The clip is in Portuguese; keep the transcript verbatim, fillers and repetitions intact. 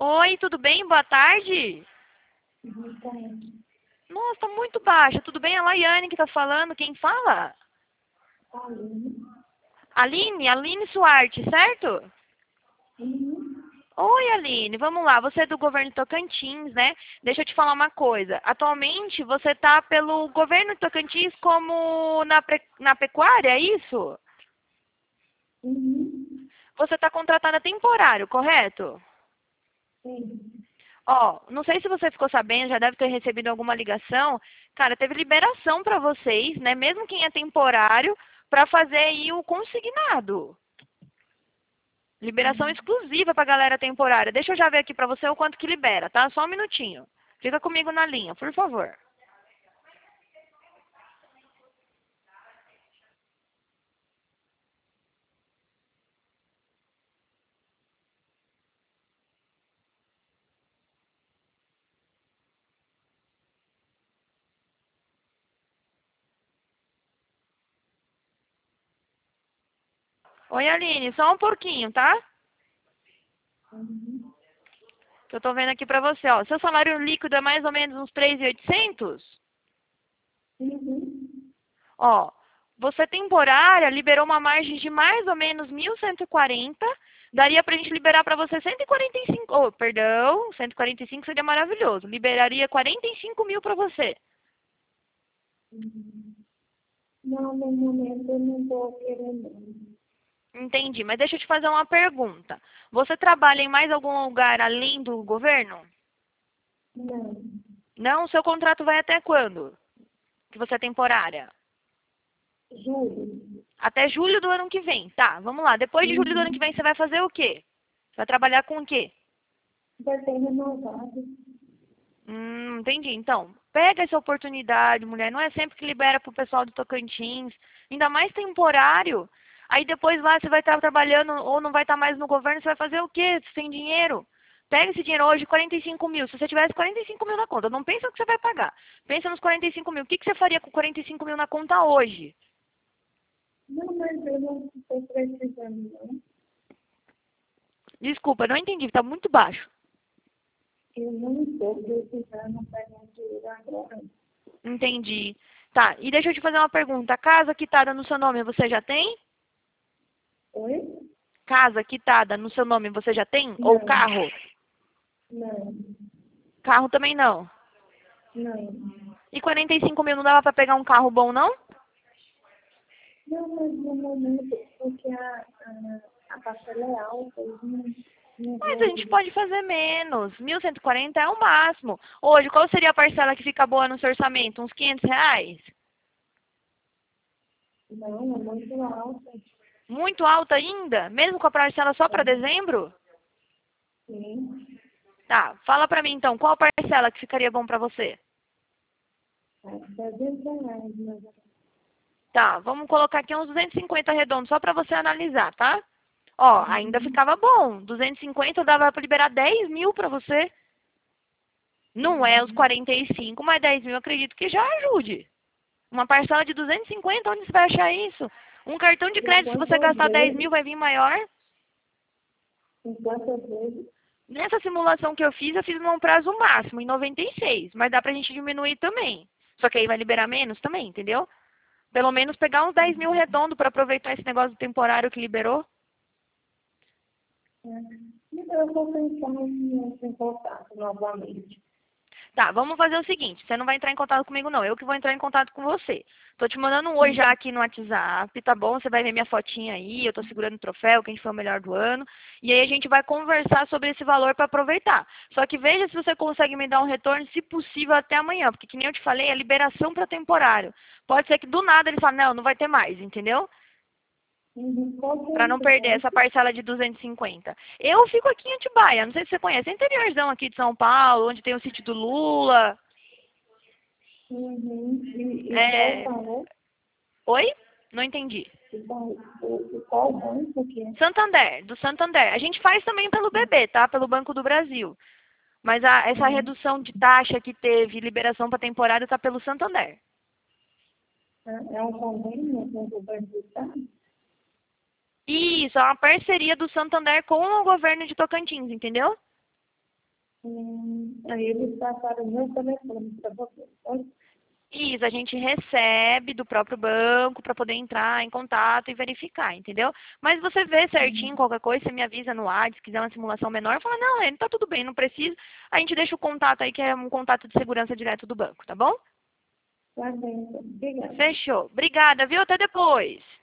Oi, tudo bem? Boa tarde. Então, Nossa, tá muito baixa. Tudo bem? É a Laiane que tá falando. Quem fala? ali, Aline? Aline Suarte, certo? uhum, Oi, Aline. Vamos lá. Você é do governo Tocantins, né? Deixa eu te falar uma coisa. Atualmente, você tá pelo governo Tocantins como na, pre- na pecuária, é isso? uhum, Você tá contratada temporário, correto? sim, Ó, não sei se você ficou sabendo, já deve ter recebido alguma ligação. Cara, teve liberação para vocês, né? Mesmo quem é temporário, para fazer aí o consignado. Liberação uhum. exclusiva para galera temporária. Deixa eu já ver aqui para você o quanto que libera, tá? Só um minutinho. Fica comigo na linha, por favor. Oi, Aline, só um pouquinho, tá? Uhum, Que eu tô vendo aqui para você, ó. Seu salário líquido é mais ou menos uns três mil e oitocentos? uhum, Ó, você temporária liberou uma margem de mais ou menos mil cento e quarenta. Daria pra gente liberar pra você cento e quarenta e cinco. Oh, perdão, cento e quarenta e cinco seria maravilhoso. Liberaria quarenta e cinco mil pra você. uhum. Não, no momento eu não estou querendo. Entendi, mas deixa eu te fazer uma pergunta. Você trabalha em mais algum lugar além do governo? Não, Não? Seu contrato vai até quando? Que você é temporária? juro. Até julho do ano que vem. Tá, vamos lá. Depois de julho do ano que vem Uhum. você vai fazer o quê? Você vai trabalhar com o quê? Vai ter renovado. Hum, entendi. Então, pega essa oportunidade, mulher. Não é sempre que libera pro pessoal do Tocantins. Ainda mais temporário. Aí depois lá você vai estar trabalhando ou não vai estar mais no governo, você vai fazer o quê? Sem dinheiro. Pega esse dinheiro hoje, quarenta e cinco mil. Se você tivesse quarenta e cinco mil na conta, não pensa no que você vai pagar. Pensa nos quarenta e cinco mil. O que, que você faria com quarenta e cinco mil na conta hoje? Não, mas eu não estou precisando, não. Desculpa, não entendi. Tá muito baixo. Eu não estou precisando pegar dinheiro agora. Entendi. Tá, e deixa eu te fazer uma pergunta. A casa quitada no seu nome, você já tem? Oi? Casa quitada no seu nome, você já tem? Ou Não, carro? não, Carro também não. não. E quarenta e cinco mil não dava pra pegar um carro bom, não? Não, mas no momento, porque a, a, a parcela é alta, eu não, não Mas a vou. gente pode fazer menos. Mil cento e quarenta é o máximo. Hoje, qual seria a parcela que fica boa no seu orçamento? Uns quinhentos reais? Não, é muito alta. Muito alta ainda? Mesmo com a parcela só para Sim, dezembro? sim. Tá, fala pra mim então, qual parcela que ficaria bom pra você? É trezentos reais, mas Tá, vamos colocar aqui uns duzentos e cinquenta arredondos só pra você analisar, tá? Ó, ainda uhum, ficava bom. duzentos e cinquenta dava pra liberar dez mil pra você. Não é os uhum. quarenta e cinco, mas dez mil eu acredito que já ajude. Uma parcela de duzentos e cinquenta, onde você vai achar isso? Um cartão de crédito, se Enquanto você eu gastar dez vejo, mil, vai vir maior. enquanto eu vejo, Nessa simulação que eu fiz, eu fiz num prazo máximo, em noventa e seis. Mas dá pra gente diminuir também. Só que aí vai liberar menos também, entendeu? Pelo menos pegar uns dez mil redondo pra aproveitar esse negócio temporário que liberou. é, então eu vou pensar em, em contato novamente. Tá, vamos fazer o seguinte, você não vai entrar em contato comigo não, eu que vou entrar em contato com você. Tô te mandando um oi já Uhum. aqui no WhatsApp, tá bom? Você vai ver minha fotinha aí, eu tô segurando o troféu, quem foi o melhor do ano. E aí a gente vai conversar sobre esse valor para aproveitar. Só que veja se você consegue me dar um retorno, se possível, até amanhã. Porque que nem eu te falei, é liberação para temporário. Pode ser que do nada ele fale, não, não vai ter mais, entendeu? Uhum. Com Para não perder essa certeza. parcela de duzentos e cinquenta. Eu fico aqui em Atibaia, não sei se você conhece, é interiorzão aqui de São Paulo, onde tem o sítio do Lula. Uhum. E, e qual É... valor? Oi? Não entendi. E qual, o, e qual banco que é? Santander, do Santander. A gente faz também pelo B B, tá? Pelo Banco do Brasil. Mas a- essa Uhum. redução de taxa que teve, liberação para temporada, tá pelo Santander. É é um convênio com o governo do estado? Isso, é uma parceria do Santander com o governo de Tocantins, entendeu? Hum, aí eles passaram o meu telefone para você. Oi? Isso, a gente recebe do próprio banco para poder entrar em contato e verificar, entendeu? Mas você vê certinho Uhum. qualquer coisa, você me avisa no WhatsApp, se quiser uma simulação menor, fala, não, Lene, tá tudo bem, não precisa. A gente deixa o contato aí, que é um contato de segurança direto do banco, tá bom? Tá bem, então. Obrigada. Fechou. Obrigada, viu? Até depois.